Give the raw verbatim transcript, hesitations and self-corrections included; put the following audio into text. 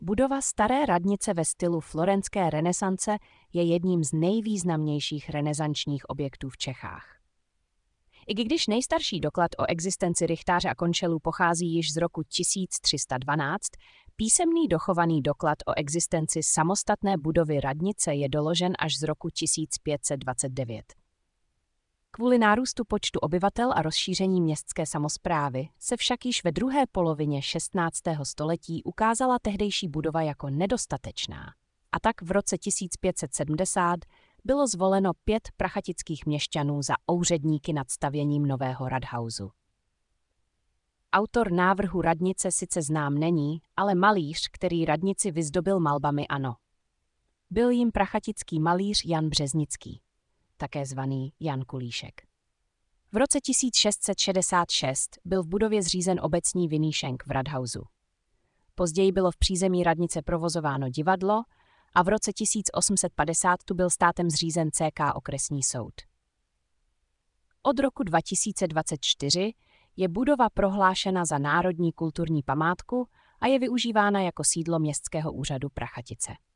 Budova staré radnice ve stylu florentské renesance je jedním z nejvýznamnějších renesančních objektů v Čechách. I když nejstarší doklad o existenci rychtáře a končelů pochází již z roku tisíc tři sta dvanáct, písemný dochovaný doklad o existenci samostatné budovy radnice je doložen až z roku tisíc pět set dvacet devět. Kvůli nárůstu počtu obyvatel a rozšíření městské samosprávy se však již ve druhé polovině šestnáctého století ukázala tehdejší budova jako nedostatečná. A tak v roce tisíc pět set sedmdesát bylo zvoleno pět prachatických měšťanů za úředníky nad stavěním nového radhausu. Autor návrhu radnice sice znám není, ale malíř, který radnici vyzdobil malbami, ano. Byl jím prachatický malíř Jan Březnický, také zvaný Jan Kulíšek. V roce tisíc šest set šedesát šest byl v budově zřízen obecní vinýšenk v radhausu. Později bylo v přízemí radnice provozováno divadlo a v roce tisíc osm set padesát tu byl státem zřízen C K okresní soud. Od roku dva tisíce dvacet čtyři je budova prohlášena za národní kulturní památku a je využívána jako sídlo městského úřadu Prachatice.